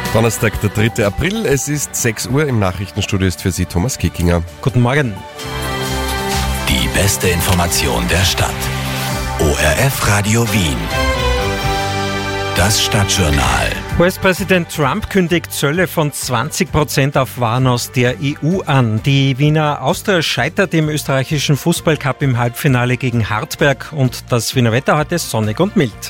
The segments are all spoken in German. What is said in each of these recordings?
Donnerstag, der 3. April, es ist 6 Uhr, im Nachrichtenstudio ist für Sie Thomas Kickinger. Guten Morgen. Die beste Information der Stadt. ORF Radio Wien. Das Stadtjournal. US-Präsident Trump kündigt Zölle von 20% auf Waren aus der EU an. Die Wiener Austria scheitert im österreichischen Fußballcup im Halbfinale gegen Hartberg und das Wiener Wetter heute sonnig und mild.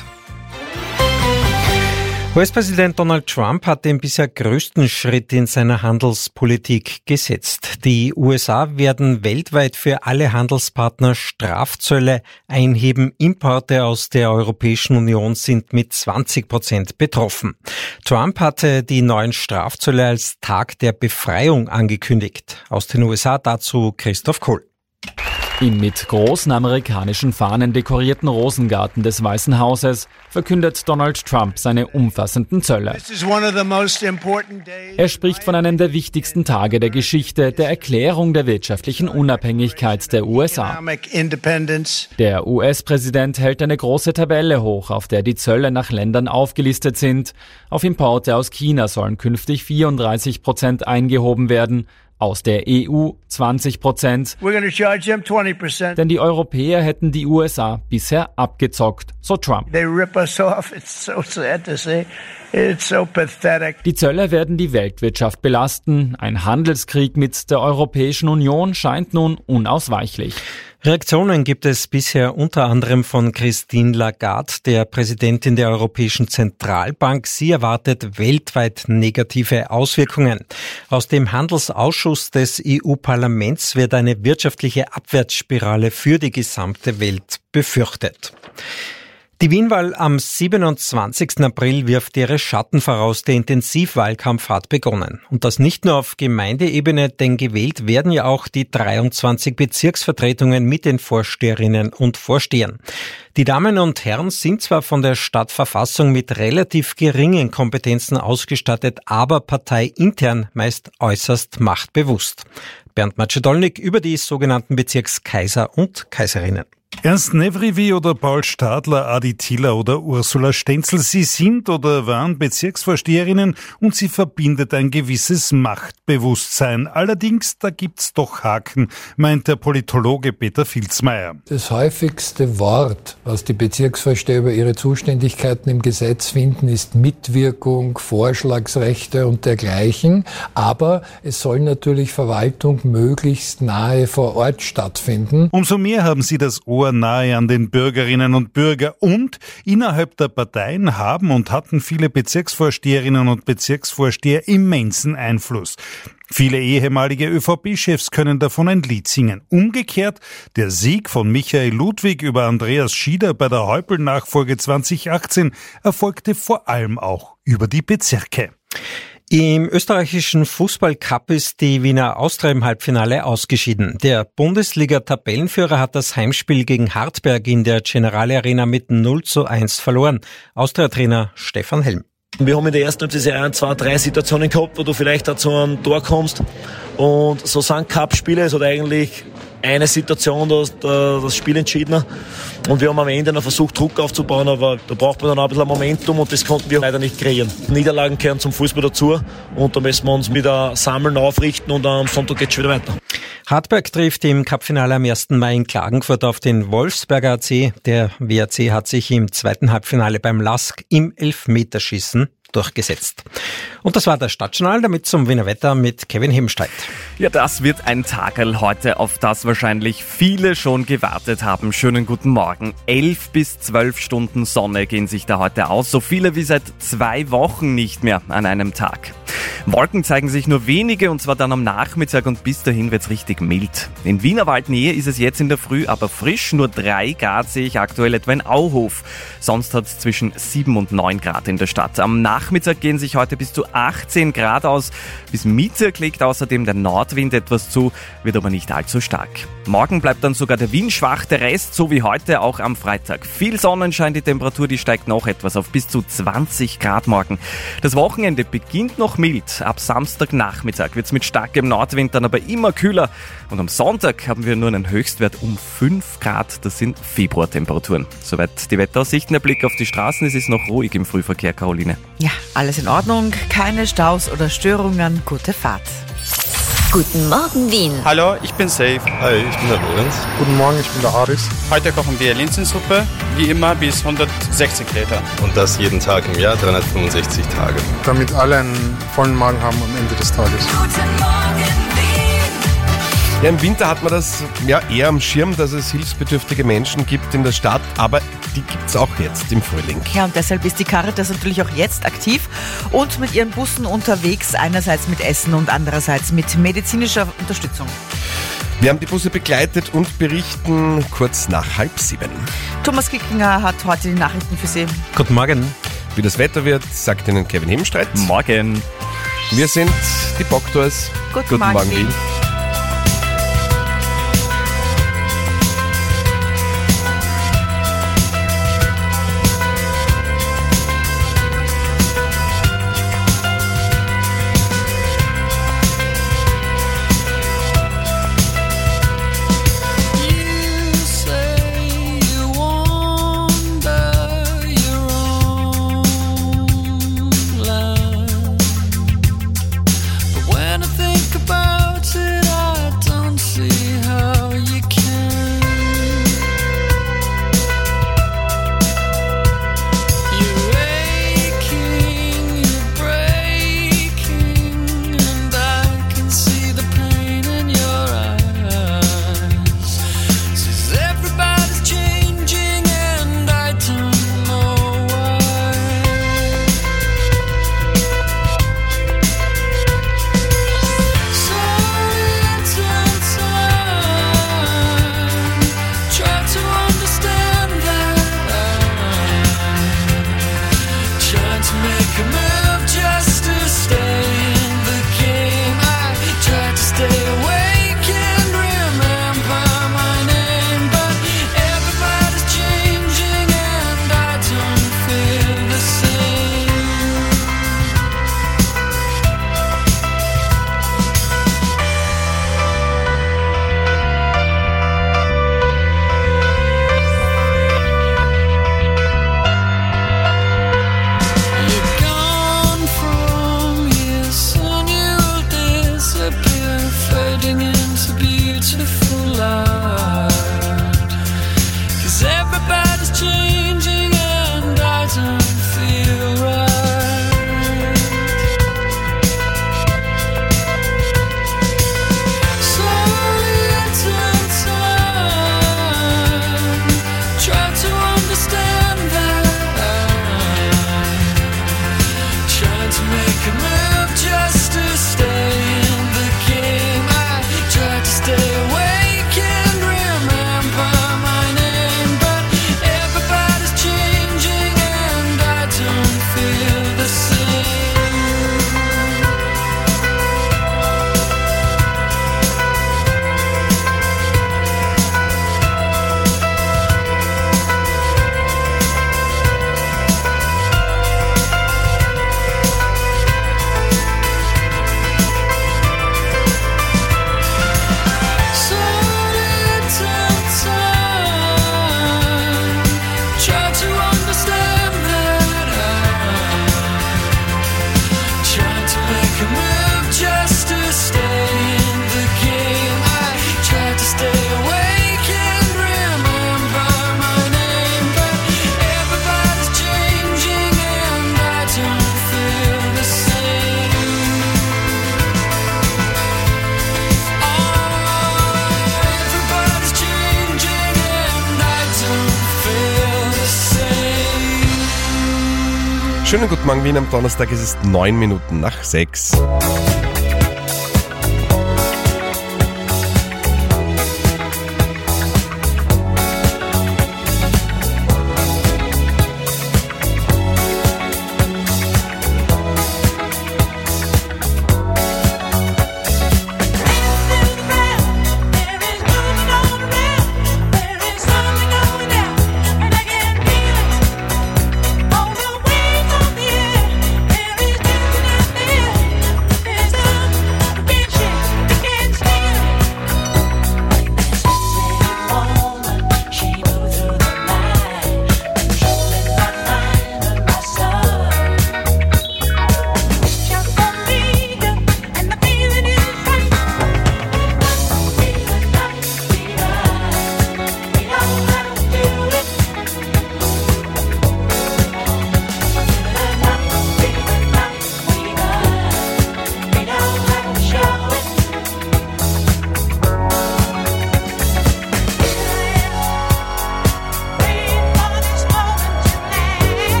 US-Präsident Donald Trump hat den bisher größten Schritt in seiner Handelspolitik gesetzt. Die USA werden weltweit für alle Handelspartner Strafzölle einheben. Importe aus der Europäischen Union sind mit 20% betroffen. Trump hatte die neuen Strafzölle als Tag der Befreiung angekündigt. Aus den USA dazu Christoph Kohl. Im mit großen amerikanischen Fahnen dekorierten Rosengarten des Weißen Hauses verkündet Donald Trump seine umfassenden Zölle. Er spricht von einem der wichtigsten Tage der Geschichte, der Erklärung der wirtschaftlichen Unabhängigkeit der USA. Der US-Präsident hält eine große Tabelle hoch, auf der die Zölle nach Ländern aufgelistet sind. Auf Importe aus China sollen künftig 34% eingehoben werden. Aus der EU 20%. Denn die Europäer hätten die USA bisher abgezockt, so Trump. Die Zölle werden die Weltwirtschaft belasten. Ein Handelskrieg mit der Europäischen Union scheint nun unausweichlich. Reaktionen gibt es bisher unter anderem von Christine Lagarde, der Präsidentin der Europäischen Zentralbank. Sie erwartet weltweit negative Auswirkungen. Aus dem Handelsausschuss des EU-Parlaments wird eine wirtschaftliche Abwärtsspirale für die gesamte Welt befürchtet. Die Wienwahl am 27. April wirft ihre Schatten voraus. Der Intensivwahlkampf hat begonnen. Und das nicht nur auf Gemeindeebene, denn gewählt werden ja auch die 23 Bezirksvertretungen mit den Vorsteherinnen und Vorstehern. Die Damen und Herren sind zwar von der Stadtverfassung mit relativ geringen Kompetenzen ausgestattet, aber parteiintern meist äußerst machtbewusst. Bernd Matschedolnik über die sogenannten Bezirkskaiser und Kaiserinnen. Ernst Nevrivi oder Paul Stadler, Adi Tiller oder Ursula Stenzel, sie sind oder waren Bezirksvorsteherinnen und sie verbindet ein gewisses Machtbewusstsein. Allerdings, da gibt's doch Haken, meint der Politologe Peter Filzmeier. Das häufigste Wort, was die Bezirksvorsteher über ihre Zuständigkeiten im Gesetz finden, ist Mitwirkung, Vorschlagsrechte und dergleichen. Aber es soll natürlich Verwaltung möglichst nahe vor Ort stattfinden. Umso mehr haben sie das Ohr nahe an den Bürgerinnen und Bürgern und innerhalb der Parteien haben und hatten viele Bezirksvorsteherinnen und Bezirksvorsteher immensen Einfluss. Viele ehemalige ÖVP-Chefs können davon ein Lied singen. Umgekehrt, der Sieg von Michael Ludwig über Andreas Schieder bei der Häupl-Nachfolge 2018 erfolgte vor allem auch über die Bezirke. Im österreichischen Fußballcup ist die Wiener Austria im Halbfinale ausgeschieden. Der Bundesliga-Tabellenführer hat das Heimspiel gegen Hartberg in der Generale Arena mit 0:1 verloren. Austria-Trainer Stefan Helm. Wir haben in der ersten Halbzeit 1, 2, 3 Situationen gehabt, wo du vielleicht auch zu einem Tor kommst. Und so sind Cup-Spiele, es hat eigentlich eine Situation, das Spiel entschieden. Und wir haben am Ende noch versucht, Druck aufzubauen, aber da braucht man dann auch ein bisschen Momentum und das konnten wir leider nicht kreieren. Niederlagen gehören zum Fußball dazu und da müssen wir uns wieder sammeln, aufrichten und am Sonntag geht es wieder weiter. Hartberg trifft im Cupfinale am 1. Mai in Klagenfurt auf den Wolfsberger AC. Der WAC hat sich im zweiten Halbfinale beim LASK im Elfmeterschießen durchgesetzt. Und das war das Stadtjournal, damit zum Wiener Wetter mit Kevin Hemsteid. Ja, das wird ein Tagerl heute, auf das wahrscheinlich viele schon gewartet haben. Schönen guten Morgen. 11 bis 12 Stunden Sonne gehen sich da heute aus. So viele wie seit 2 Wochen nicht mehr an einem Tag. Wolken zeigen sich nur wenige und zwar dann am Nachmittag und bis dahin wird's richtig mild. In Wienerwaldnähe ist es jetzt in der Früh aber frisch. Nur 3 Grad sehe ich aktuell etwa in Auhof. Sonst hat es zwischen 7 und 9 Grad in der Stadt. Am Nachmittag gehen sich heute bis zu 18 Grad aus. Bis Mittag legt außerdem der Nordwind etwas zu, wird aber nicht allzu stark. Morgen bleibt dann sogar der Wind schwach, der Rest so wie heute auch am Freitag. Viel Sonnenschein, die Temperatur, die steigt noch etwas auf bis zu 20 Grad morgen. Das Wochenende beginnt noch mild. Ab Samstagnachmittag wird es mit starkem Nordwind dann aber immer kühler. Und am Sonntag haben wir nur einen Höchstwert um 5 Grad. Das sind Februartemperaturen. Soweit die Wetteraussichten. Der Blick auf die Straßen. Es ist noch ruhig im Frühverkehr, Caroline. Ja, alles in Ordnung. Keine Staus oder Störungen. Gute Fahrt. Guten Morgen, Wien. Hallo, ich bin Safe. Hi, ich bin der Lorenz. Guten Morgen, ich bin der Aris. Heute kochen wir Linsensuppe, wie immer bis 160 Liter. Und das jeden Tag im Jahr, 365 Tage. Damit alle einen vollen Magen haben am Ende des Tages. Guten Morgen, Wien. Ja, im Winter hat man das ja eher am Schirm, dass es hilfsbedürftige Menschen gibt in der Stadt, aber die gibt es auch jetzt im Frühling. Ja, und deshalb ist die Caritas natürlich auch jetzt aktiv und mit ihren Bussen unterwegs, einerseits mit Essen und andererseits mit medizinischer Unterstützung. Wir haben die Busse begleitet und berichten kurz nach 6:30. Thomas Kickinger hat heute die Nachrichten für Sie. Guten Morgen. Wie das Wetter wird, sagt Ihnen Kevin Hebenstreit. Morgen. Wir sind die Bockdoors. Guten Morgen, Wien. Schönen guten Morgen, Wien. Am Donnerstag ist es 9 Minuten nach 6.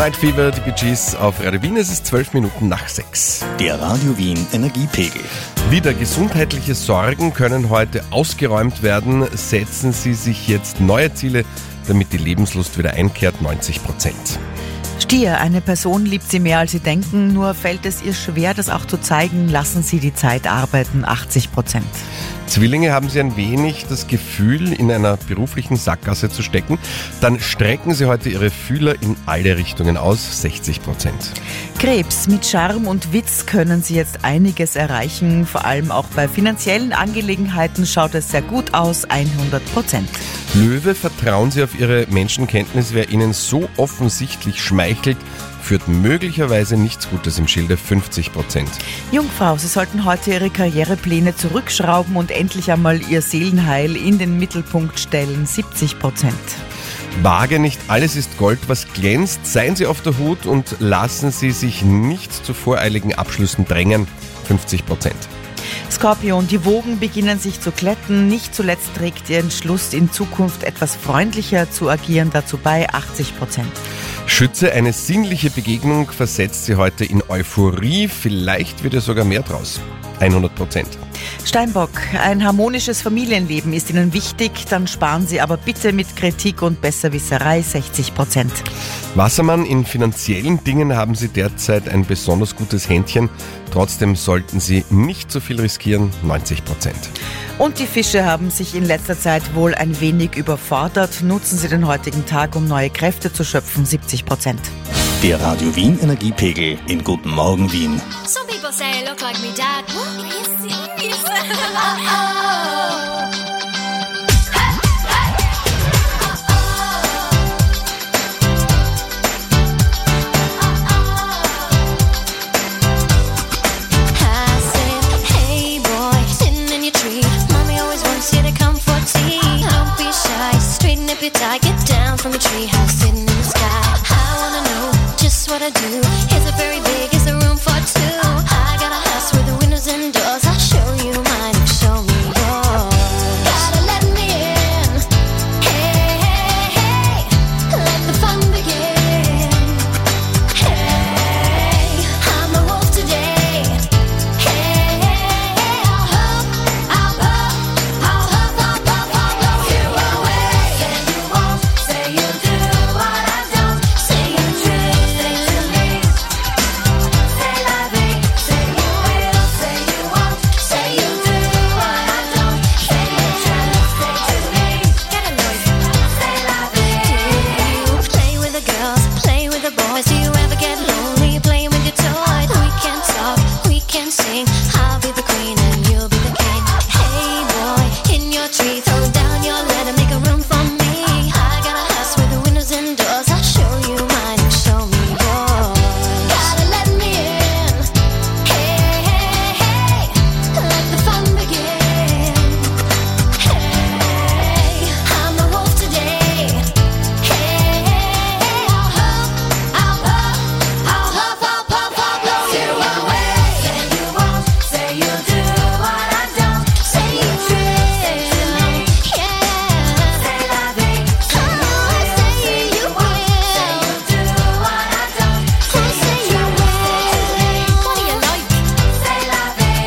Night Fever, die Bee Gees auf Radio Wien. Es ist 12 Minuten nach 6. Der Radio Wien Energiepegel. Wieder gesundheitliche Sorgen können heute ausgeräumt werden. Setzen Sie sich jetzt neue Ziele, damit die Lebenslust wieder einkehrt, 90%. Stier, eine Person liebt Sie mehr als Sie denken, nur fällt es ihr schwer, das auch zu zeigen. Lassen Sie die Zeit arbeiten, 80%. Zwillinge, haben Sie ein wenig das Gefühl, in einer beruflichen Sackgasse zu stecken, dann strecken Sie heute Ihre Fühler in alle Richtungen aus, 60%. Krebs, mit Charme und Witz können Sie jetzt einiges erreichen, vor allem auch bei finanziellen Angelegenheiten schaut es sehr gut aus, 100%. Löwe, vertrauen Sie auf Ihre Menschenkenntnis, wer Ihnen so offensichtlich schmeichelt, führt möglicherweise nichts Gutes im Schilde, 50%. Jungfrau, Sie sollten heute Ihre Karrierepläne zurückschrauben und endlich einmal Ihr Seelenheil in den Mittelpunkt stellen, 70%. Waage, nicht alles ist Gold, was glänzt. Seien Sie auf der Hut und lassen Sie sich nicht zu voreiligen Abschlüssen drängen, 50%. Skorpion, die Wogen beginnen sich zu glätten. Nicht zuletzt trägt Ihr Entschluss, in Zukunft etwas freundlicher zu agieren, dazu bei, 80%. Schütze, eine sinnliche Begegnung versetzt Sie heute in Euphorie. Vielleicht wird ja sogar mehr draus, 100%. Steinbock, ein harmonisches Familienleben ist Ihnen wichtig, dann sparen Sie aber bitte mit Kritik und Besserwisserei, 60%. Wassermann, in finanziellen Dingen haben Sie derzeit ein besonders gutes Händchen. Trotzdem sollten Sie nicht zu viel riskieren, 90%. Und die Fische haben sich in letzter Zeit wohl ein wenig überfordert. Nutzen Sie den heutigen Tag, um neue Kräfte zu schöpfen, 70%. Der Radio Wien Energiepegel in Guten Morgen Wien. Some people say I look like me dad. What? Are you serious? I get down from a treehouse sitting in the sky. I wanna know just what I do. Is it very big? Is there room for two? I got a house with the windows and doors. I'll show you mine and show me yours. Gotta let me in. Hey, hey, hey, let the fun begin. Hey, I'm a wolf today. Hey, hey, hey, I'll huff you away. Say you do what I don't. Say you true, say to me. Say la vie, say you will, say you won't. Say you do what I don't. Say you true, say to me. Get a noise. Say la vie. Do you play with the girls, play with the boys? Do you ever get lonely playing with your toys? We can talk, we can sing. I'll be the queen and you'll be the king. Hey boy, in your tree, throw down your ladder, make a room for me. I got a house with the windows and doors. I'll show you mine and show me yours. Gotta let me in. Hey, hey, hey, let the fun begin. Hey, I'm the wolf today. Hey, hey, hey, I'll blow you away. Say you won't, say you do what I don't. Say you true, say to me. Yeah, say la vie, say you will. Say you do what I don't. Say you will. What do you like? Say la vie.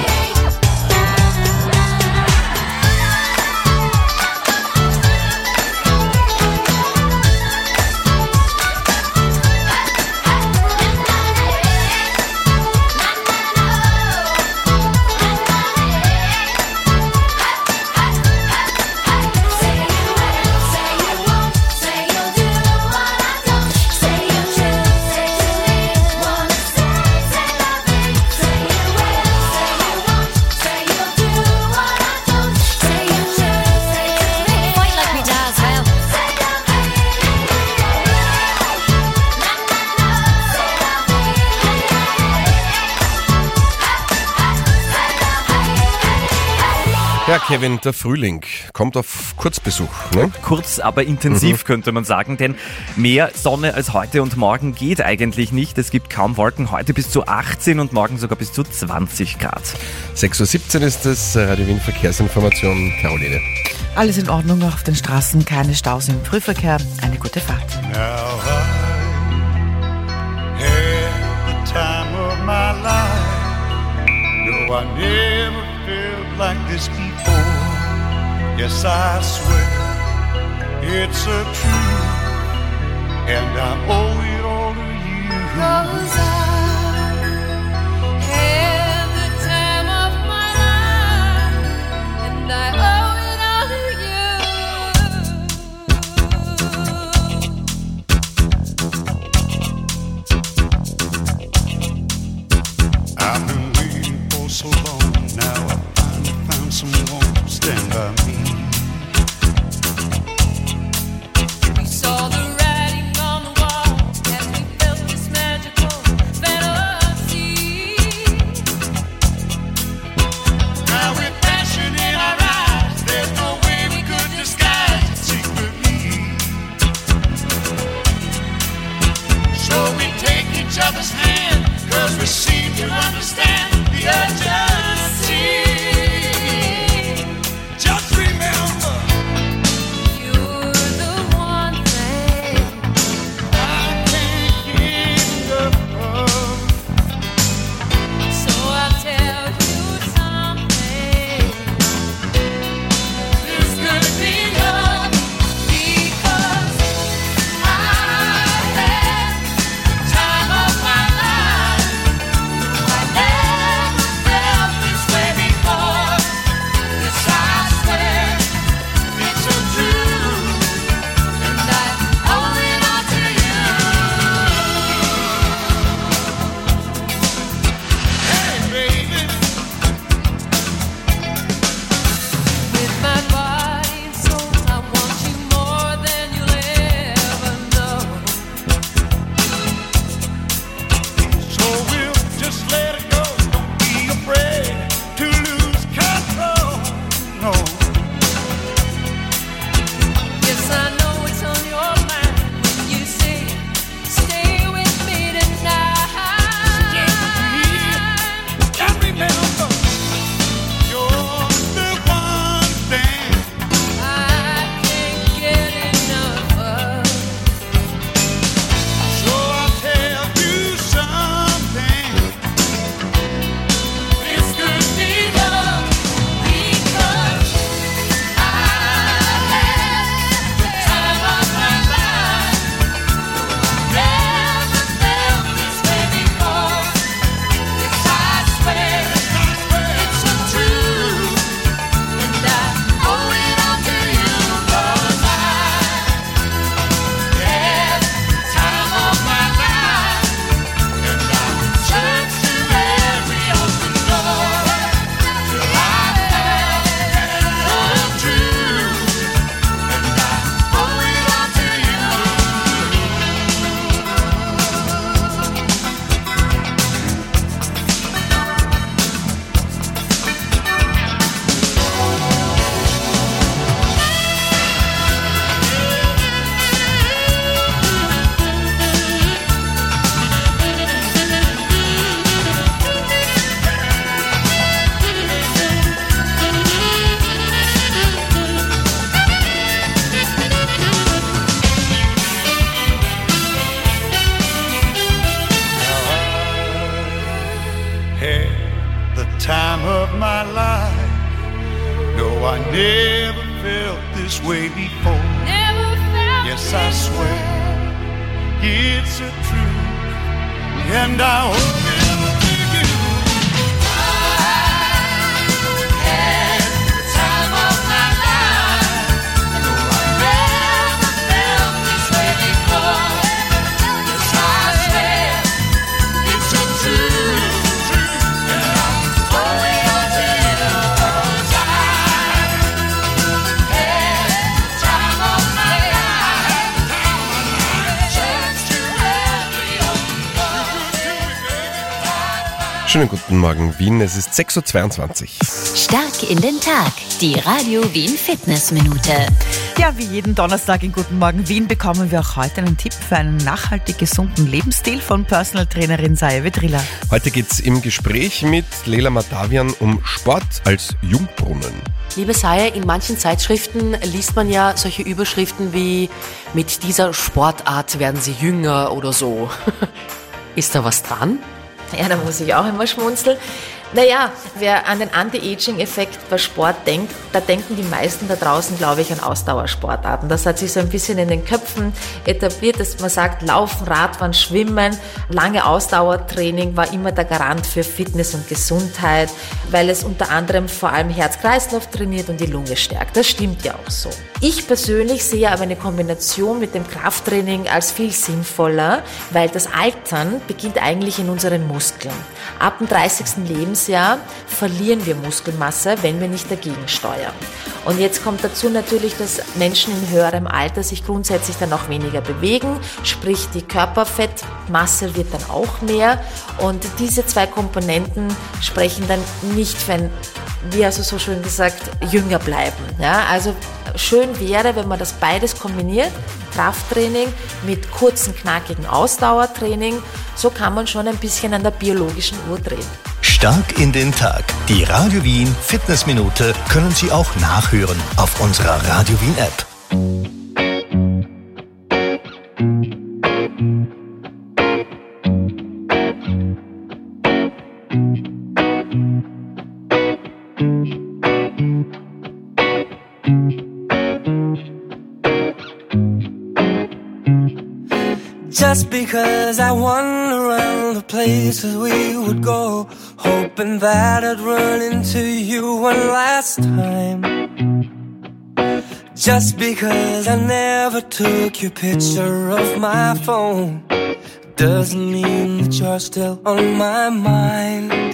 Fight like me dad as well. Ja, Kevin, der Frühling kommt auf Kurzbesuch, ne? Kurz, aber intensiv könnte man sagen, denn mehr Sonne als heute und morgen geht eigentlich nicht. Es gibt kaum Wolken, heute bis zu 18 und morgen sogar bis zu 20 Grad. 6.17 Uhr ist es, Radio Wien Verkehrsinformation, Caroline. Alles in Ordnung auf den Straßen, keine Staus im Frühverkehr. Eine gute Fahrt. Now I No, I never felt like this before. Yes, I swear it's a truth, and I owe it all to you. 'Cause I had the time of my life, and I owe it all to you. I've been waiting for so long. Now I finally found someone to stand by me. We saw the writing on the wall as we felt this magical fantasy. Now with passion in our eyes, there's no way we could disguise it secretly. So we take each other's hand, 'cause we seem to understand the urgency. Just remember, You're the one thing I can't get enough of. So I'll tell you something. This could be love because I had the time of my life. I never felt this way before. Yes, I swear it's so true, and I owe it all to you. Hey, baby. With my body and soul, I want you more than you'll ever know. So we'll just let it go. Don't be afraid to lose control. No. Yes, I know it's on your mind when you say, stay with me tonight. And remember, you're the one thing I can't get enough of. So I'll tell you something. This could be love because I had the time of my life. Never felt this way before. Yes, I swear it's so true, and I owe it all to you. 'Cause I had the time of my life, and I searched through every open door till I found the truth, and I owe it all to you. Had the time of my life. No, I never felt this way before. Never felt Yes, I swear it's a truth, and I owe it all to you. had the time of my life. No, I never felt this way before. Yes, I swear it's so true, and I owe it all to you. 'Cause I had the time of my life. Searched through every open door. Schönen guten Morgen, Wien. Es ist 6.22 Uhr. Stark in den Tag. Die Radio Wien Fitnessminute. Ja, wie jeden Donnerstag in Guten Morgen Wien bekommen wir auch heute einen Tipp für einen nachhaltig gesunden Lebensstil von Personal Trainerin Saya Vedrila. Heute geht es im Gespräch mit Leila Matavian um Sport als Jungbrunnen. Liebe Saya, in manchen Zeitschriften liest man ja solche Überschriften wie mit dieser Sportart werden Sie jünger oder so. Ist da was dran? Ja, da muss ich auch immer schmunzeln. Naja, wer an den Anti-Aging-Effekt bei Sport denkt, da denken die meisten da draußen, glaube ich, an Ausdauersportarten. Das hat sich so ein bisschen in den Köpfen etabliert, dass man sagt, Laufen, Radfahren, Schwimmen, lange Ausdauertraining war immer der Garant für Fitness und Gesundheit, weil es unter anderem vor allem Herz-Kreislauf trainiert und die Lunge stärkt. Das stimmt ja auch so. Ich persönlich sehe aber eine Kombination mit dem Krafttraining als viel sinnvoller, weil das Altern beginnt eigentlich in unseren Muskeln. Ab dem 30. Lebensjahr verlieren wir Muskelmasse, wenn wir nicht dagegen steuern. Und jetzt kommt dazu natürlich, dass Menschen in höherem Alter sich grundsätzlich dann auch weniger bewegen, sprich die Körperfettmasse wird dann auch mehr und diese zwei Komponenten sprechen dann nicht für ein, wie also so schön gesagt, jünger bleiben. Ja, also schön wäre, wenn man das beides kombiniert, Krafttraining mit kurzen, knackigen Ausdauertraining, so kann man schon ein bisschen an der biologischen Uhr drehen. Stark in den Tag. Die Radio Wien Fitnessminute können Sie auch nachhören auf unserer Radio Wien App. Just because I wander around the places we would go, hoping that I'd run into you one last time. Just because I never took your picture of my phone, doesn't mean that you're still on my mind.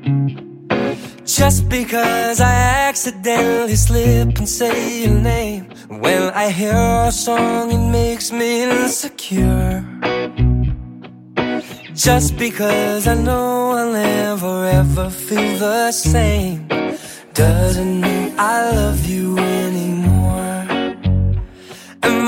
Just because I accidentally slip and say your name, when I hear a song it makes me insecure. Just because I know I'll never ever feel the same, doesn't mean I love you anymore. Am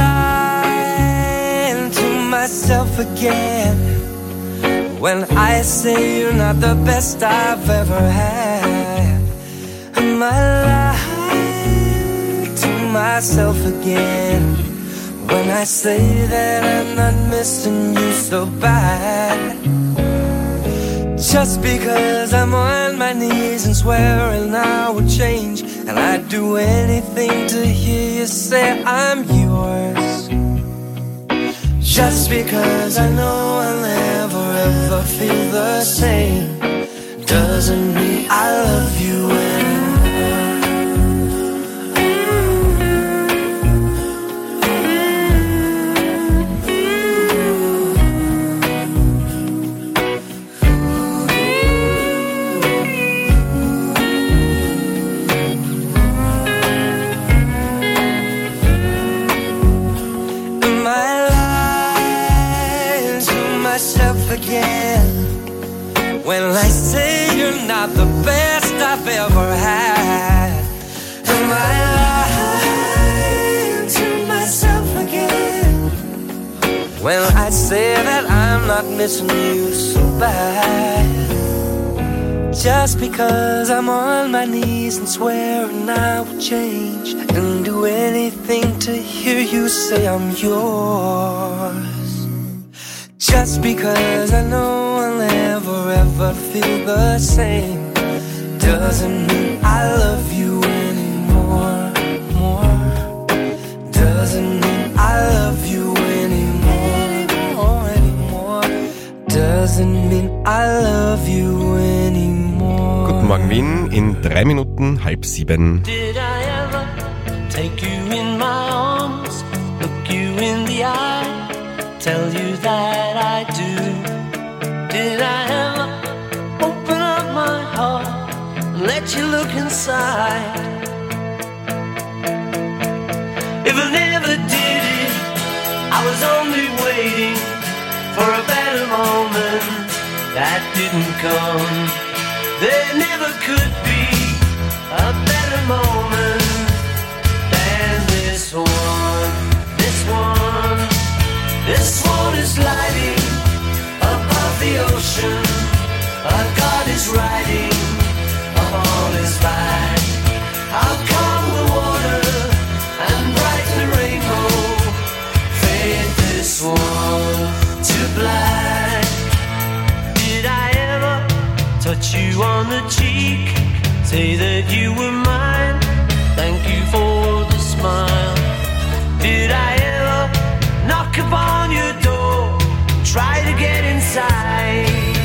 I lying to myself again when I say you're not the best I've ever had? Am I lying to myself again when I say that I'm not missing you so bad? Just because I'm on my knees and swearing I would change, and I'd do anything to hear you say I'm yours. Just because I know I'll never ever feel the same, doesn't mean I love you anymore. Again, when I say you're not the best I've ever had, am I lying to myself again when I say that I'm not missing you so bad? Just because I'm on my knees and swearing I will change and do anything to hear you say I'm yours. Just because I know I'll never ever feel the same, doesn't mean I love you anymore. Doesn't mean I love you anymore. Doesn't mean I love you anymore. Guten Morgen Wien, in 3 Minuten 6:30. Did I ever take you in my arms, look you in the eye, tell you that I do? Did I ever open up my heart and let you look inside? If I never did it, I was only waiting for a better moment that didn't come. There never could be a better moment than this one, this one. This one is lighting above the ocean. A God is riding upon his back. How calm the water and brighten the rainbow, fade this one to black. Did I ever touch you on on the cheek, say that you were mine. Thank you for the smile. Did I ever knock upon your door, try to get inside?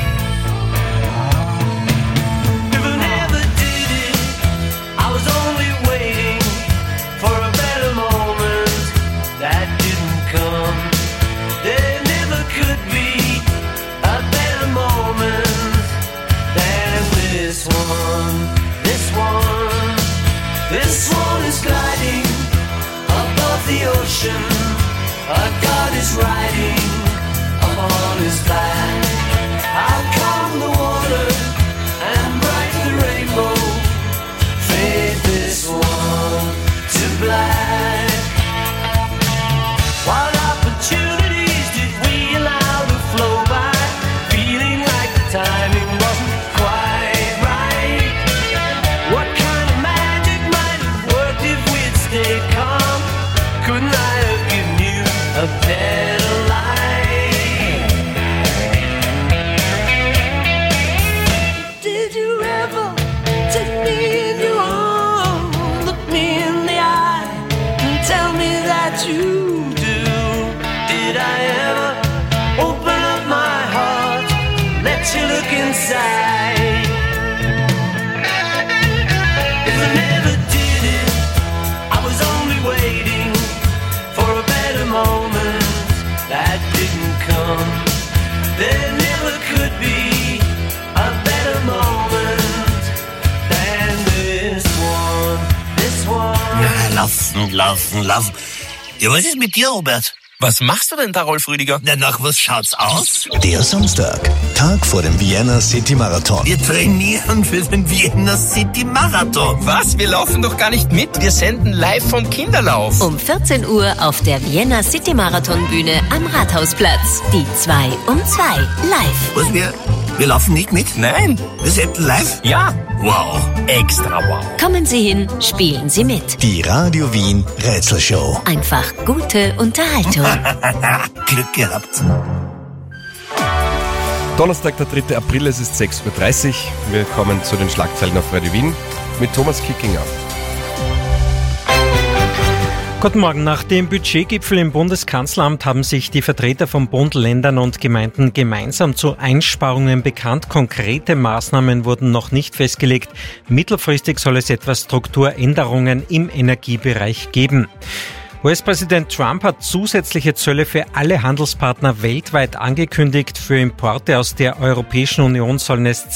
If I never did it, I was only waiting for a better moment that didn't come. There never could be a better moment than this one. This one, this one is gliding above the ocean. A god is riding upon his back. How come the water and bright the rainbow fade this one to black? What opportunities did we allow to flow by, feeling like the timing wasn't quite right? What kind of magic might have worked if we'd stayed calm? Couldn't I have given you a better life? Did you ever take me in your arms, look me in the eye, and tell me that you do? Did I ever open up my heart, let you look inside? If I never did it, I was only waiting for a better moment that didn't come. There never could be a better moment than this one. This one. Laufen. Ja, was ist mit dir, Robert? Was machst du denn da, Rolf Rüdiger? Na, nach was schaut's aus? Der Samstag, Tag vor dem Vienna City Marathon. Wir trainieren für den Vienna City Marathon. Was? Wir laufen doch gar nicht mit. Wir senden live vom Kinderlauf. Um 14 Uhr auf der Vienna City Marathon Bühne am Rathausplatz. Die 2 um 2 live. Was, wir laufen nicht mit? Nein. Wir senden live? Ja. Wow. Extra wow. Kommen Sie hin, spielen Sie mit. Die Radio Wien Rätselshow. Einfach gute Unterhaltung. Glück gehabt. Donnerstag, der 3. April, es ist 6.30 Uhr. Wir kommen zu den Schlagzeilen auf Radio Wien mit Thomas Kickinger. Guten Morgen. Nach dem Budgetgipfel im Bundeskanzleramt haben sich die Vertreter von Bund, Ländern und Gemeinden gemeinsam zu Einsparungen bekannt. Konkrete Maßnahmen wurden noch nicht festgelegt. Mittelfristig soll es etwa Strukturänderungen im Energiebereich geben. US-Präsident Trump hat zusätzliche Zölle für alle Handelspartner weltweit angekündigt. Für Importe aus der Europäischen Union sollen es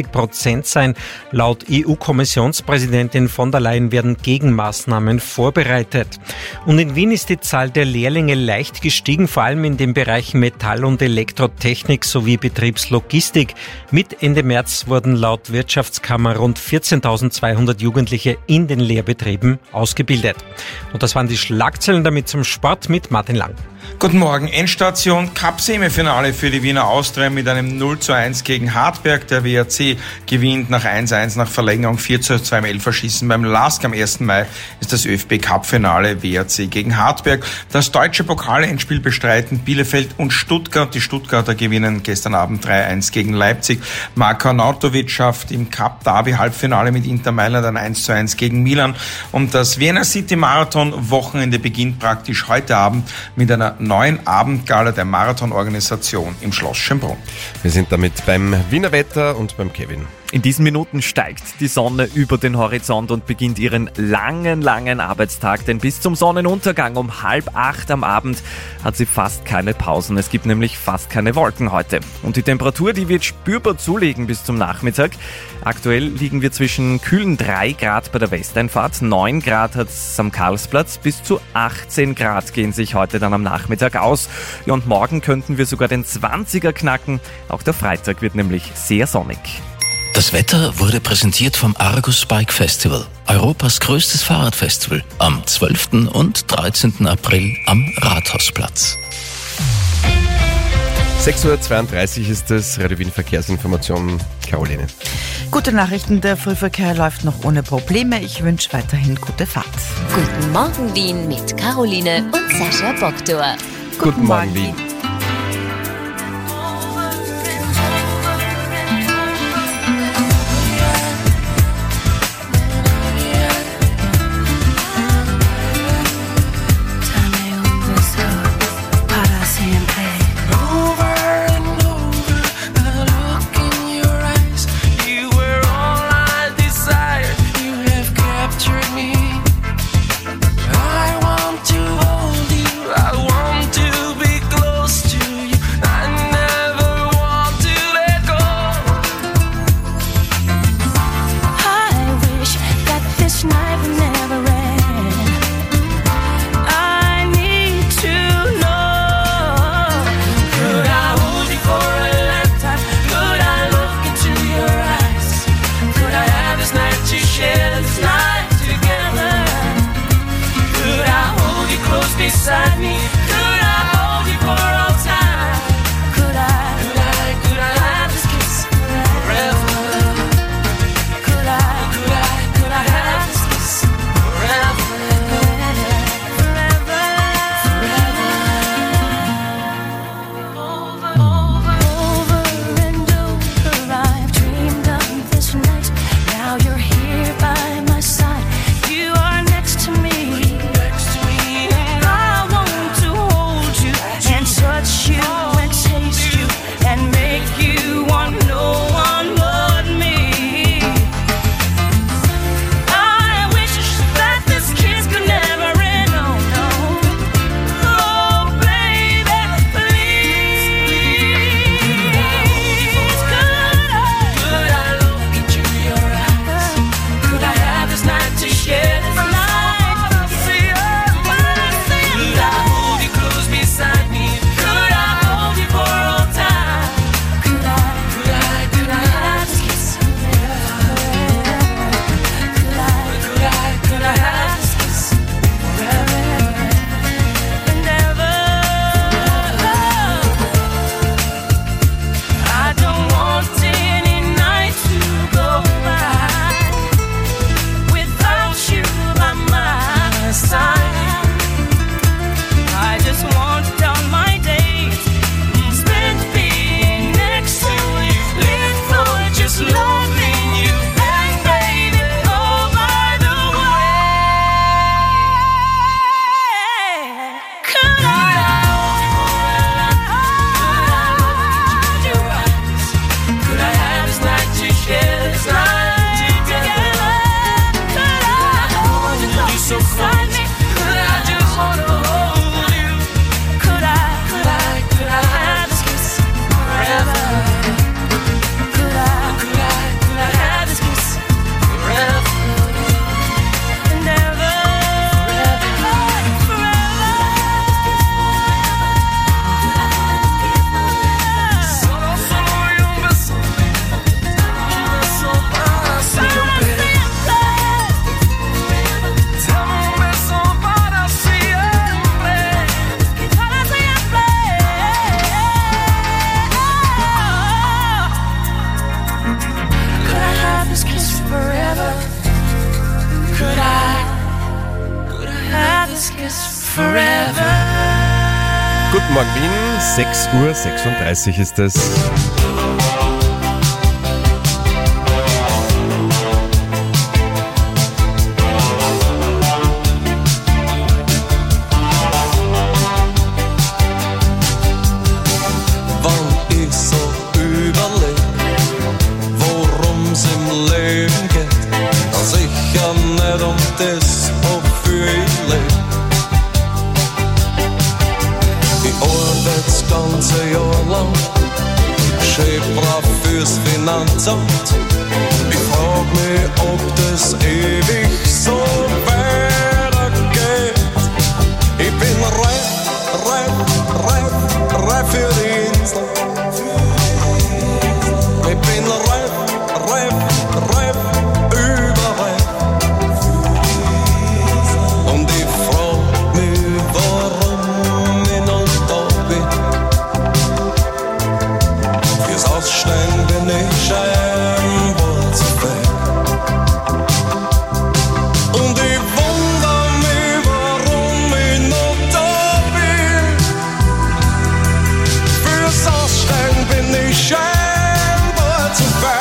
20% sein. Laut EU-Kommissionspräsidentin von der Leyen werden Gegenmaßnahmen vorbereitet. Und in Wien ist die Zahl der Lehrlinge leicht gestiegen, vor allem in den Bereichen Metall- und Elektrotechnik sowie Betriebslogistik. Mit Ende März wurden laut Wirtschaftskammer rund 14.200 Jugendliche in den Lehrbetrieben ausgebildet. Und das waren die Schlagzeilen, damit zum Sport mit Martin Lang. Guten Morgen. Endstation Cup-Semifinale für die Wiener Austria mit einem 0:1 gegen Hartberg. Der WRC gewinnt nach 1:1 nach Verlängerung 4:2 im Elferschießen. Beim LASK am 1. Mai ist das ÖFB-Cup-Finale WRC gegen Hartberg. Das deutsche Pokalendspiel bestreiten Bielefeld und Stuttgart. Die Stuttgarter gewinnen gestern Abend 3:1 gegen Leipzig. Marko Arnautovic schafft im Cup-Derby-Halbfinale mit Inter Mailand ein 1:1 gegen Milan. Und das Vienna City Marathon-Wochenende beginnt praktisch heute Abend mit einer neuen Abendgala der Marathonorganisation im Schloss Schönbrunn. Wir sind damit beim Wiener Wetter und beim Kevin. In diesen Minuten steigt die Sonne über den Horizont und beginnt ihren langen Arbeitstag, denn bis zum Sonnenuntergang um 7:30 am Abend hat sie fast keine Pausen. Es gibt nämlich fast keine Wolken heute. Und die Temperatur, die wird spürbar zulegen bis zum Nachmittag. Aktuell liegen wir zwischen kühlen 3 Grad bei der Westeinfahrt, 9 Grad hat es am Karlsplatz, bis zu 18 Grad gehen sich heute dann am Nachmittag aus. Ja, und morgen könnten wir sogar den 20er knacken. Auch der Freitag wird nämlich sehr sonnig. Das Wetter wurde präsentiert vom Argus Bike Festival, Europas größtes Fahrradfestival, am 12. und 13. April am Rathausplatz. 6.32 Uhr ist es, Radio Wien Verkehrsinformation, Caroline. Gute Nachrichten, der Frühverkehr läuft noch ohne Probleme. Ich wünsche weiterhin gute Fahrt. Guten Morgen Wien mit Caroline und Sascha Boktor. Guten Morgen Wien. forever. Guten Morgen Wien, 6:36 Uhr ist es. Wann ich so überleg, worum's im Leben geht, dann sicher nicht um das, wofür ich leb. Ich arbeite das ganze Jahr lang, schön brav fürs Finanzamt. Ich frag mich, ob das ewig so weitergeht. Ich bin reif für die Insel. Ich bin reif, überreif. Und ich frag mich, warum ich noch da bin. Fürs Aussteigen bin ich scheinbar zu spät. Und ich wundere mich, warum ich noch da bin. Fürs Aussteigen bin ich scheinbar zu spät.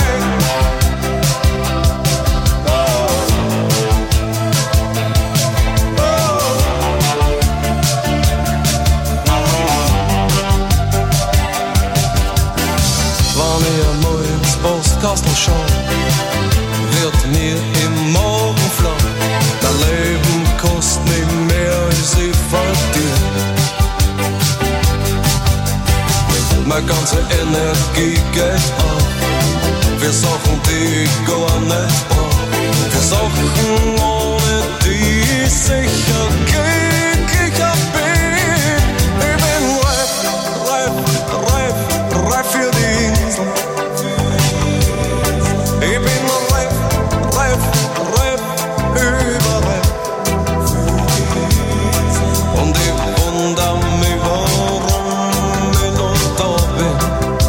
Wenn ich einmal ins Postkastel schau, wird mir im Morgen flau. Dein Leben kostet mich mehr als ich verdiene. Meine ganze Energie geht auf für Sachen, die ich gar nicht brauch. Für Sachen, ohne die ich sicher glücklicher bin. Ich bin reif für die Insel. Ich bin reif, überreif. Und ich wundere mich, warum ich noch da bin.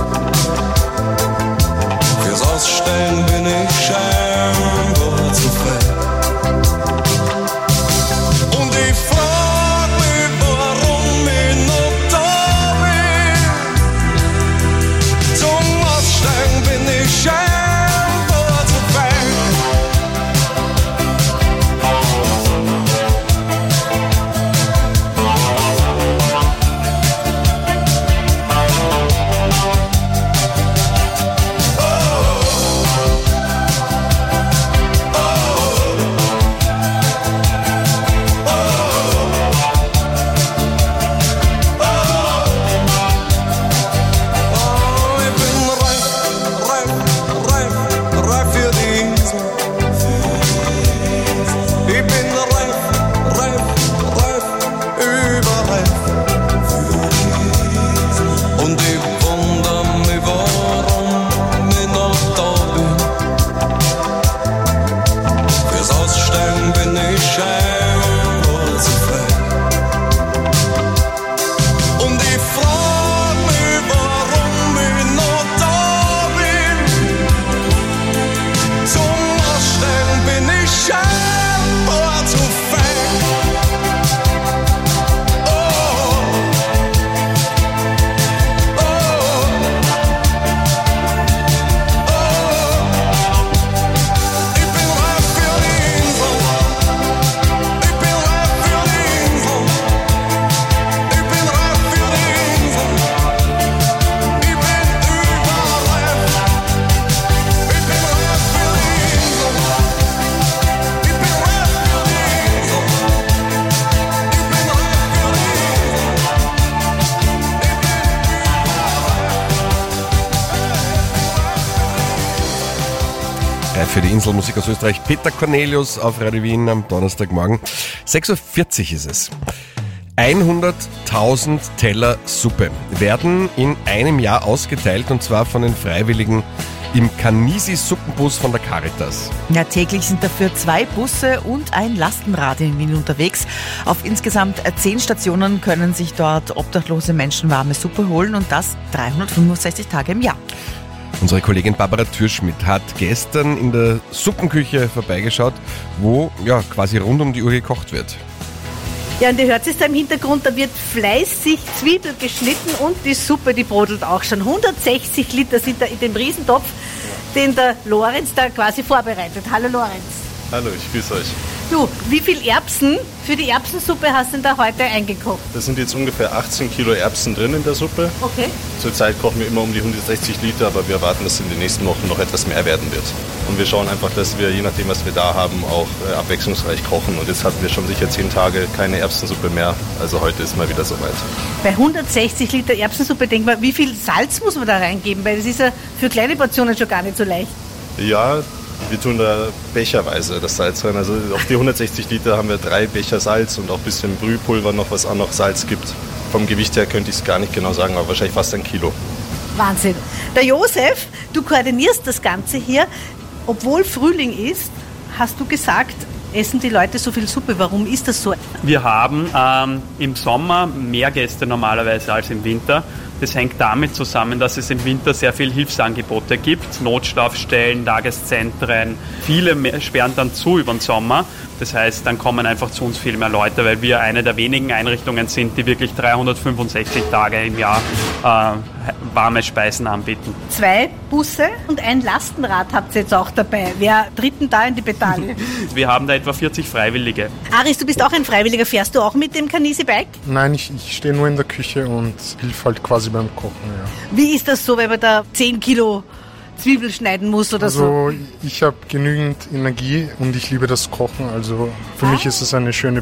Fürs Ausstellen bin ich scheinbar zu fett. Und ich frag mich, warum ich noch da bin. Zum Aussteigen bin ich scheinbar zu fett. Ich bin reif für die Insel. Ich bin reif, überreif. Und ich wundere mich, warum ich noch da bin. Fürs Aussteigen bin ich scheinbar zu frei. Und ich frag mich, warum ich noch da bin. Zum Aussteigen bin ich scheinbar zu fett. Ich bin reif für die Insel. Ich bin reif für die Insel. Ich bin reif für die Insel. Ich bin überreif. Ich bin reif für die Insel. Ich bin reif für die Insel. Ich bin reif für die Für die Insel Musik aus Österreich. Peter Cornelius auf Radio Wien am Donnerstagmorgen. 6:40 Uhr ist es. 100.000 Teller Suppe werden in einem Jahr ausgeteilt, und zwar von den Freiwilligen im Canisi-Suppenbus von der Caritas. Ja, täglich sind dafür 2 Busse und ein Lastenrad in Wien unterwegs. Auf insgesamt 10 Stationen können sich dort obdachlose Menschen warme Suppe holen, und das 365 Tage im Jahr. Unsere Kollegin Barbara Türschmidt hat gestern in der Suppenküche vorbeigeschaut, wo ja quasi rund um die Uhr gekocht wird. Ja, und ihr hört es da im Hintergrund, da wird fleißig Zwiebel geschnitten und die Suppe, die brodelt auch schon. 160 Liter sind da in dem Riesentopf, den der Lorenz da quasi vorbereitet. Hallo Lorenz. Hallo, ich grüße euch. Du, wie viel Erbsen für die Erbsensuppe hast du denn da heute eingekocht? Das sind jetzt ungefähr 18 Kilo Erbsen drin in der Suppe. Okay. Zurzeit kochen wir immer um die 160 Liter, aber wir erwarten, dass in den nächsten Wochen noch etwas mehr werden wird. Und wir schauen einfach, dass wir, je nachdem, was wir da haben, auch abwechslungsreich kochen. Und jetzt hatten wir schon sicher 10 Tage keine Erbsensuppe mehr. Also heute ist mal wieder soweit. Bei 160 Liter Erbsensuppe, denk mal, wie viel Salz muss man da reingeben? Weil das ist ja für kleine Portionen schon gar nicht so leicht. Ja, wir tun da becherweise das Salz rein. Also auf die 160 Liter haben wir 3 Becher Salz und auch ein bisschen Brühpulver noch, was auch noch Salz gibt. Vom Gewicht her könnte ich es gar nicht genau sagen, aber wahrscheinlich fast 1 Kilo. Wahnsinn. Der Josef, du koordinierst das Ganze hier. Obwohl Frühling ist, hast du gesagt, essen die Leute so viel Suppe. Warum ist das so? Wir haben im Sommer mehr Gäste normalerweise als im Winter. Das hängt damit zusammen, dass es im Winter sehr viel Hilfsangebote gibt. Notschlafstellen, Tageszentren. Viele sperren dann zu über den Sommer. Das heißt, dann kommen einfach zu uns viel mehr Leute, weil wir eine der wenigen Einrichtungen sind, die wirklich 365 Tage im Jahr warme Speisen anbieten. 2 Busse und ein Lastenrad habt ihr jetzt auch dabei. Wer tritt denn da in die Betaille? Wir haben da etwa 40 Freiwillige. Aris, du bist auch ein Freiwilliger. Fährst du auch mit dem Canisi-Bike? Nein, ich stehe nur in der Küche und hilf halt quasi beim Kochen, ja. Wie ist das so, wenn man da 10 Kilo Zwiebel schneiden muss oder so? Also ich habe genügend Energie und ich liebe das Kochen. Also für mich ist es eine schöne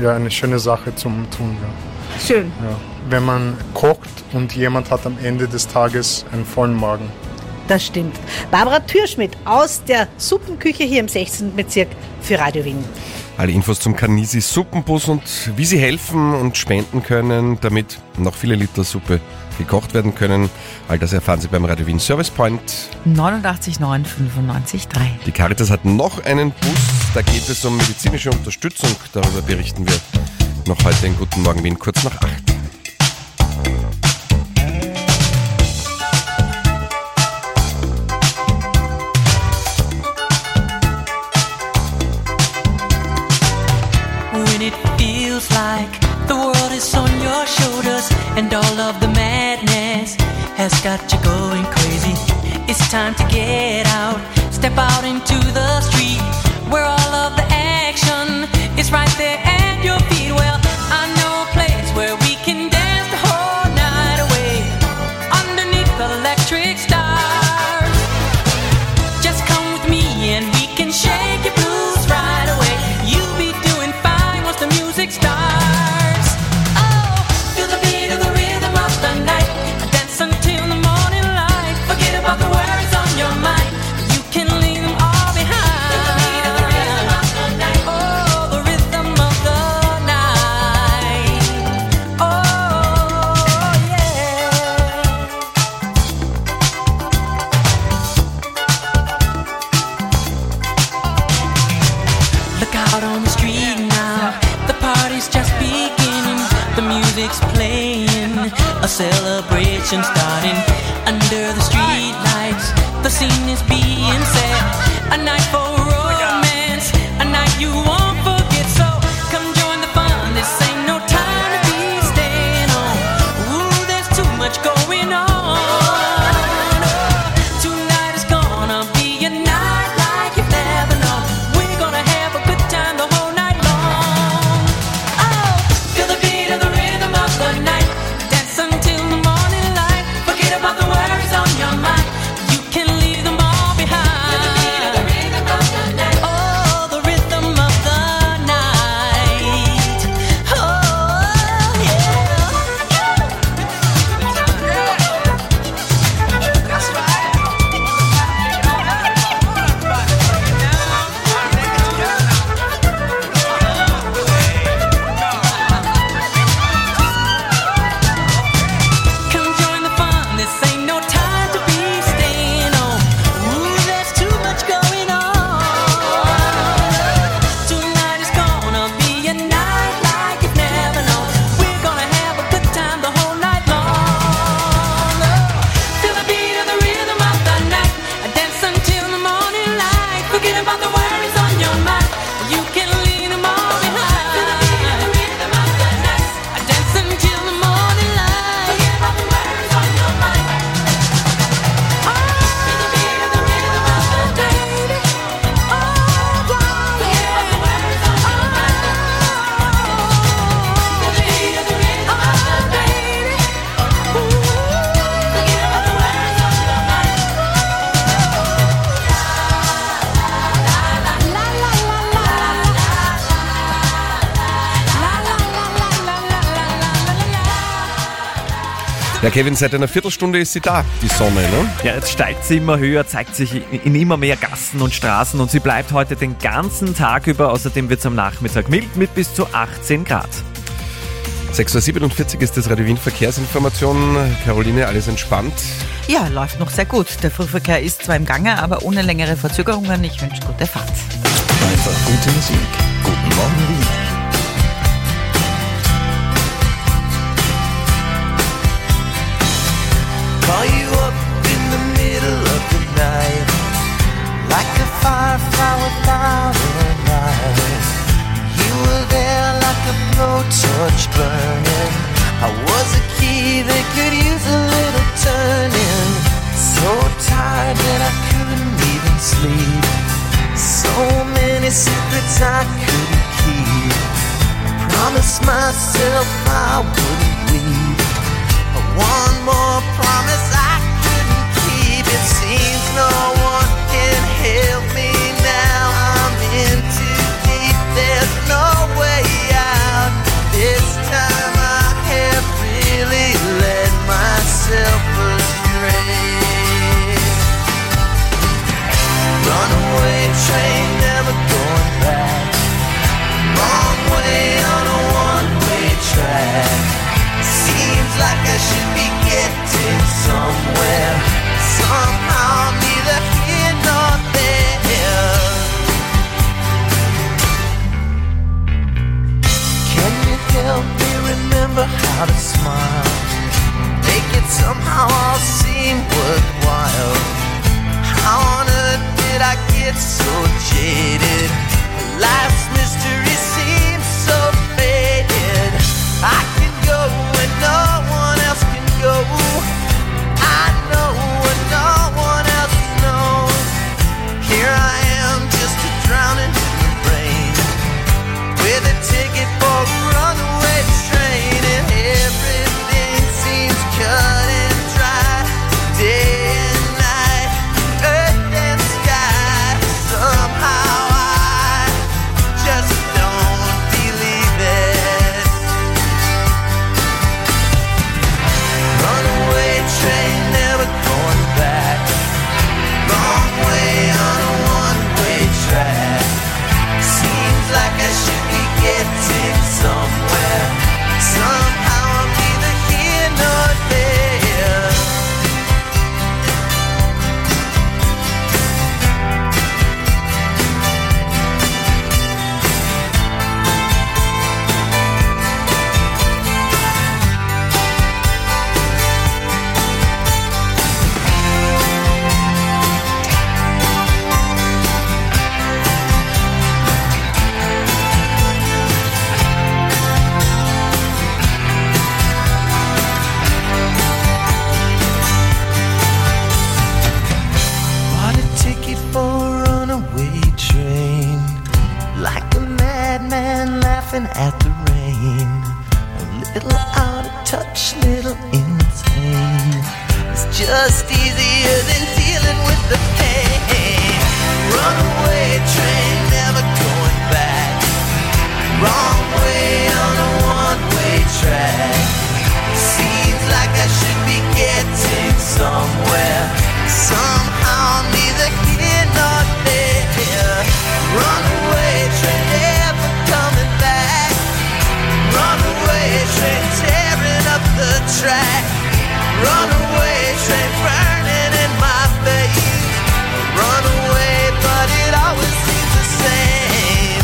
Sache zum Tun. Ja. Schön. Ja. Wenn man kocht und jemand hat am Ende des Tages einen vollen Magen. Das stimmt. Barbara Türschmidt aus der Suppenküche hier im 16. Bezirk für Radio Wien. Alle Infos zum Canisi Suppenbus und wie Sie helfen und spenden können, damit noch viele Liter Suppe gekocht werden können. All das erfahren Sie beim Radio Wien Service Point 89 9 95 3. Die Caritas hat noch einen Bus, da geht es um medizinische Unterstützung. Darüber berichten wir noch heute in Guten Morgen Wien, kurz nach 8. When it feels like the world is on your shoulders and all of the madness has got you going crazy, it's time to get out, step out into the street where all of the action is right there at your feet. Well, I know a place where we can dance the whole night away underneath the electric stars. Just come with me and we can shake your blues right away. You'll be doing fine once the music starts. Oh, feel the beat of the rhythm of the night. Dance until the morning light. Forget about the words on your mind. You can leave them all behind. Feel the beat of the rhythm of the night. Oh, the rhythm of the night. Oh, yeah. Look out on the street now, the party's just beginning. The music's playing, a celebration starting. Under the street lights, the scene is being set. A night for romance, a night you won't forget. So come join the fun, this ain't no time to be staying home. Ooh, there's too much going on. Tonight is gonna be a night like you've never known. We're gonna have a good time the whole night long. Oh, feel the beat of the rhythm of the night. Dance until the morning light. Forget about the worries on your mind. You can leave them all behind. Feel the beat of the rhythm of the night. Oh, the rhythm of the Ja, Kevin, seit einer Viertelstunde ist sie da, die Sonne, ne? Ja, jetzt steigt sie immer höher, zeigt sich in immer mehr Gassen und Straßen und sie bleibt heute den ganzen Tag über. Außerdem wird es am Nachmittag mild mit bis zu 18 Grad. 6.47 Uhr ist das Radio Wien Verkehrsinformation. Caroline, alles entspannt? Ja, läuft noch sehr gut. Der Frühverkehr ist zwar im Gange, aber ohne längere Verzögerungen. Ich wünsche gute Fahrt. Einfach gute Musik. Guten Morgen Wien. Call you up in the middle of the night, like a firefly without a light. You were there like a blowtorch burning. I was a key that could use a little turning. So tired that I couldn't even sleep. So many secrets I couldn't keep. I promised myself I wouldn't weep. One more promise I couldn't keep. It seems no one can help me now. I'm in too deep, there's no way out. This time I have really led myself astray. Runaway train, never going back. Wrong way on a one-way track. Seems like I should be getting somewhere. Somehow neither here nor there. Can you help me remember how to smile? Make it somehow all seem worthwhile. How on earth did I get so jaded? Life's mystery seems so faded. I can go when no one else can go. I know when no one else knows. Here I am, just a drowning in the rain, with a ticket for a runaway train, and everything seems cut and dry. Day and night, earth and sky. Somehow I just don't believe it. Runaway train, never going back. Wrong way on a one-way track. Seems like I should be getting somewhere. Somehow I'm neither here nor there. Bought a ticket for a runaway train, like a madman laughing at the rain. A little out of touch, little insane. It's just easier than dealing with the pain. Runaway train, never going back. Wrong way on a one-way track. Seems like I should be getting somewhere. Somehow neither here nor there. Runaway train, never coming back. Runaway train, tearing up the track. Runaway train, burning in my face. Runaway, but it always seems the same.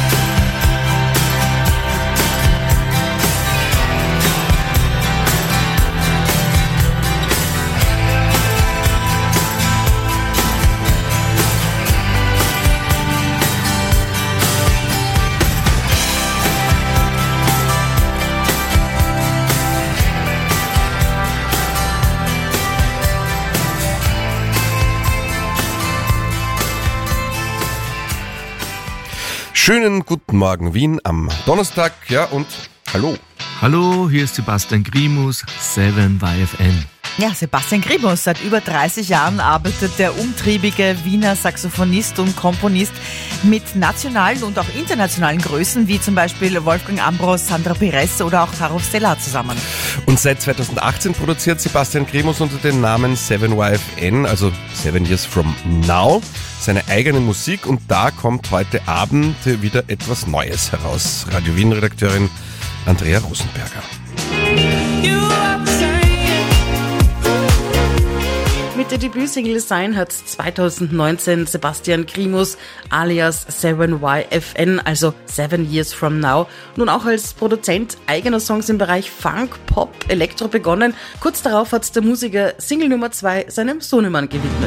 Schönen guten Morgen Wien am Donnerstag, ja und hallo. Hallo, hier ist Sebastian Grimus, 7 YFN. Ja, Sebastian Grimus. Seit über 30 Jahren arbeitet der umtriebige Wiener Saxophonist und Komponist mit nationalen und auch internationalen Größen, wie zum Beispiel Wolfgang Ambros, Sandra Perez oder auch Taro Stella zusammen. Und seit 2018 produziert Sebastian Grimus unter dem Namen 7YFN, also 7 Years From Now, seine eigene Musik, und da kommt heute Abend wieder etwas Neues heraus. Radio Wien-Redakteurin Andrea Rosenberger. Mit der Debütsingle Sein hat 2019 Sebastian Grimus alias 7YFN, also 7 Years From Now, nun auch als Produzent eigener Songs im Bereich Funk, Pop, Elektro begonnen. Kurz darauf hat der Musiker Single Nummer 2 seinem Sohnemann gewidmet.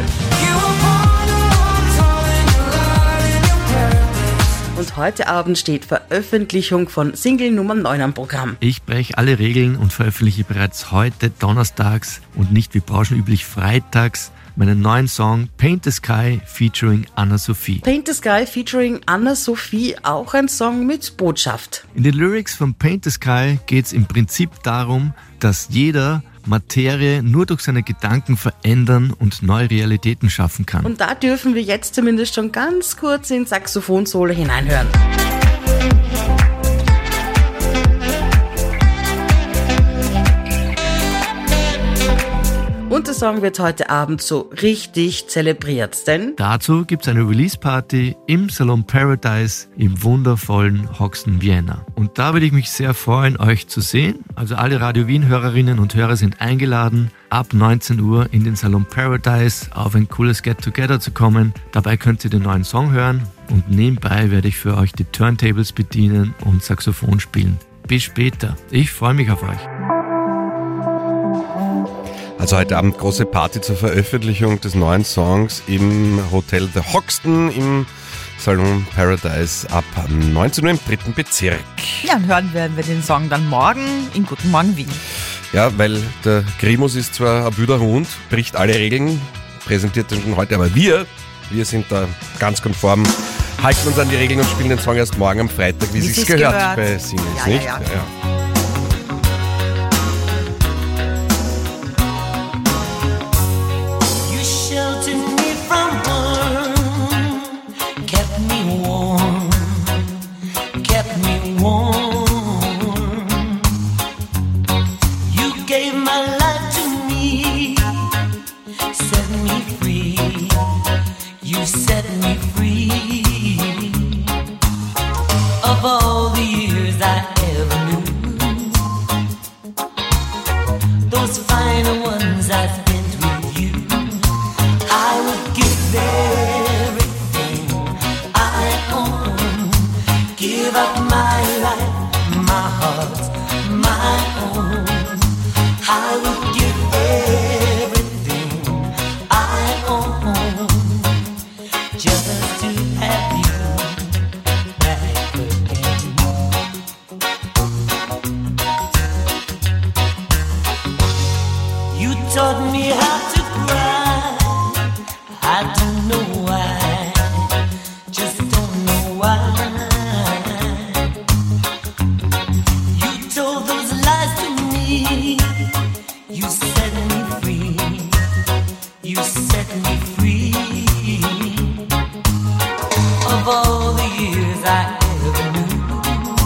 Und heute Abend steht Veröffentlichung von Single Nummer 9 am Programm. Ich breche alle Regeln und veröffentliche bereits heute donnerstags und nicht wie branchenüblich freitags meinen neuen Song Paint the Sky featuring Anna-Sophie. Paint the Sky featuring Anna-Sophie, auch ein Song mit Botschaft. In den Lyrics von Paint the Sky geht es im Prinzip darum, dass jeder Materie nur durch seine Gedanken verändern und neue Realitäten schaffen kann. Und da dürfen wir jetzt zumindest schon ganz kurz in Saxophon-Solo hineinhören. Und der Song wird heute Abend so richtig zelebriert, denn dazu gibt es eine Release-Party im Salon Paradise im wundervollen Hoxton, Vienna. Und da würde ich mich sehr freuen, euch zu sehen. Also alle Radio Wien-Hörerinnen und Hörer sind eingeladen, ab 19 Uhr in den Salon Paradise auf ein cooles Get-Together zu kommen. Dabei könnt ihr den neuen Song hören und nebenbei werde ich für euch die Turntables bedienen und Saxophon spielen. Bis später. Ich freue mich auf euch. Also heute Abend große Party zur Veröffentlichung des neuen Songs im Hotel The Hoxton im Salon Paradise ab 19 Uhr im 3. Bezirk. Ja, und hören werden wir den Song dann morgen in Guten Morgen Wien. Ja, weil der Grimus ist zwar ein wüder Hund, bricht alle Regeln, präsentiert den schon heute, aber wir sind da ganz konform, halten uns an die Regeln und spielen den Song erst morgen am Freitag, wie sich's gehört bei Singles, nicht? Ja. Taught me how to cry. I don't know why, just don't know why. You told those lies to me. You set me free. You set me free. Of all the years I ever knew,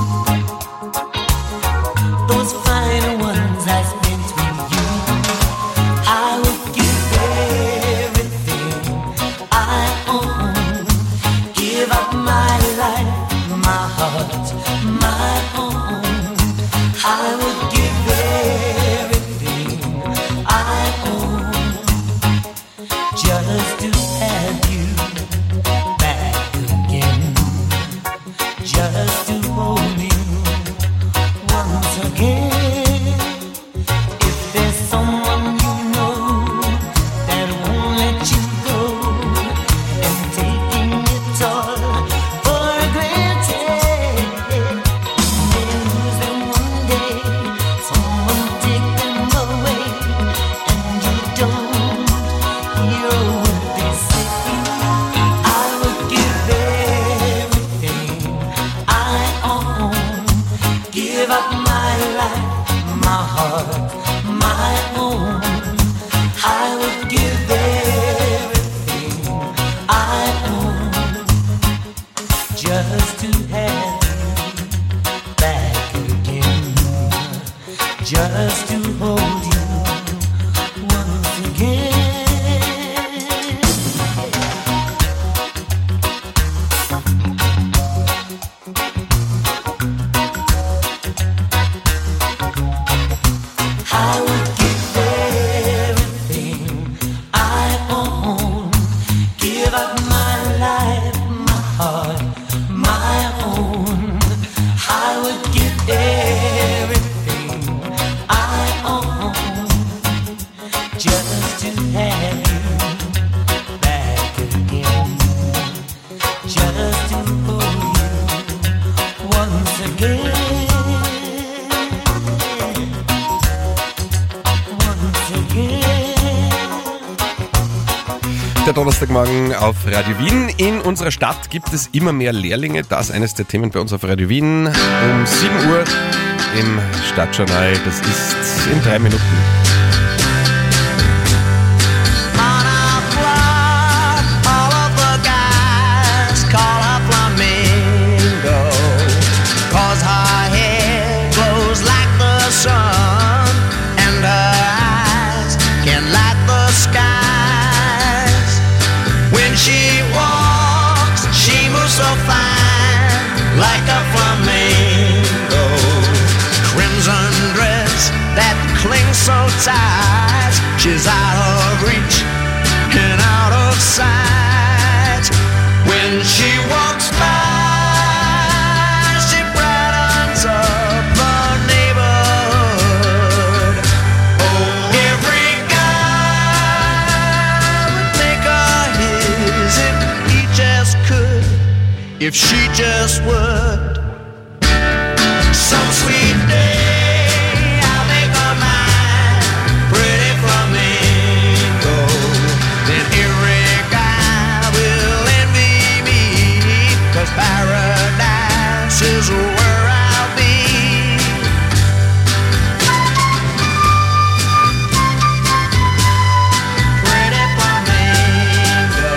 those fine ones I spent with you. I would give everything I own, give up my life, my heart, my own. I would give everything I own, just to have you back again, just to hold you once again. If there's someone you know that won't let you go, and taking it all for granted, they lose them one day, someone take them away, and you don't hear a word they say. just to have you back again, just to hold you once again. I would give everything I own, give up my life, my heart, my own. I would give everything I own, just to have you back again, just to hold you once again. Der Donnerstagmorgen auf Radio Wien. In unserer Stadt gibt es immer mehr Lehrlinge. Das ist eines der Themen bei uns auf Radio Wien. Um 7 Uhr im Stadtjournal. Das ist in 3 Minuten. All of the guys call her flamingo, 'cause her hair glows like the sun, and her eyes can light the skies. When she walks, she moves so fine, like a flamingo. Crimson dress that clings so tight, she's out of reach and out of sight. When she walks by, she brightens up the neighborhood. Oh, every guy would make her his if he just could, if she just would. Some sweet day I'll make her mine, pretty flamingo. Then every guy will envy me, 'cause paradise is where I'll be. Pretty flamingo.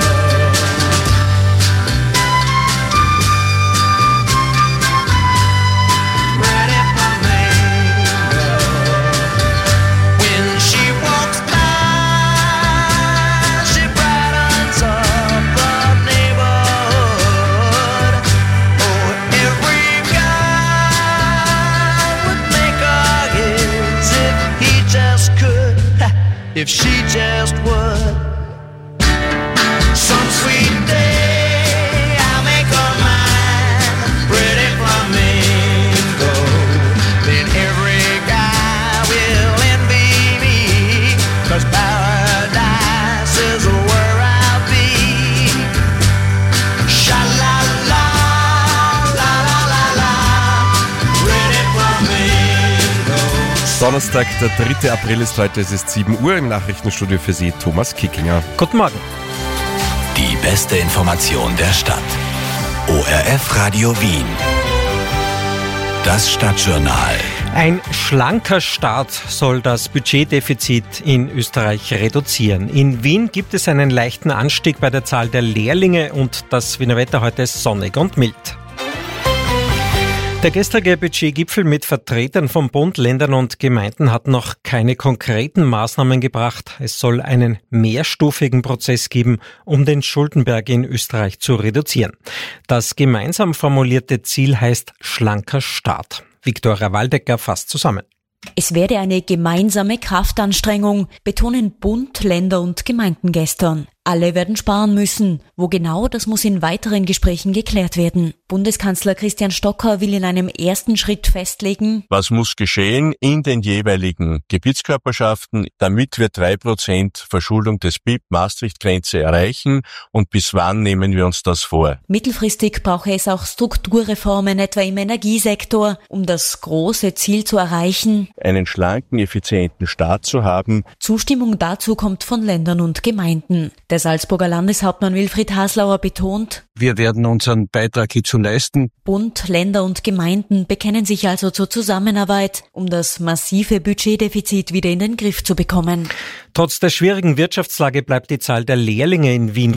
Pretty flamingo. When she walks by, she brightens up the neighborhood. Oh, every guy would make her his if he just could, if she just would. Some sweet day I'll make her mine, pretty flamingo. Then every guy will envy me, 'cause paradise is where I'll be. Sha-la-la, la-la-la-la, pretty flamingo. Donnerstag, der 3. April ist heute. Es ist 7 Uhr im Nachrichtenstudio für Sie, Thomas Kickinger. Guten Morgen. Die beste Information der Stadt. ORF Radio Wien. Das Stadtjournal. Ein schlanker Staat soll das Budgetdefizit in Österreich reduzieren. In Wien gibt es einen leichten Anstieg bei der Zahl der Lehrlinge und das Wiener Wetter heute ist sonnig und mild. Der gestrige Budgetgipfel mit Vertretern von Bund, Ländern und Gemeinden hat noch keine konkreten Maßnahmen gebracht. Es soll einen mehrstufigen Prozess geben, um den Schuldenberg in Österreich zu reduzieren. Das gemeinsam formulierte Ziel heißt schlanker Staat. Viktoria Waldecker fasst zusammen. Es werde eine gemeinsame Kraftanstrengung, betonen Bund, Länder und Gemeinden gestern. Alle werden sparen müssen. Wo genau, das muss in weiteren Gesprächen geklärt werden. Bundeskanzler Christian Stocker will in einem ersten Schritt festlegen, was muss geschehen in den jeweiligen Gebietskörperschaften, damit wir 3% Verschuldung des BIP-Maastricht-Grenze erreichen und bis wann nehmen wir uns das vor? mittelfristig brauche es auch Strukturreformen, etwa im Energiesektor, um das große Ziel zu erreichen. Einen schlanken, effizienten Staat zu haben. Zustimmung dazu kommt von Ländern und Gemeinden. Der Salzburger Landeshauptmann Wilfried Haslauer betont, wir werden unseren Beitrag hierzu leisten. Bund, Länder und Gemeinden bekennen sich also zur Zusammenarbeit, um das massive Budgetdefizit wieder in den Griff zu bekommen. Trotz der schwierigen Wirtschaftslage bleibt die Zahl der Lehrlinge in Wien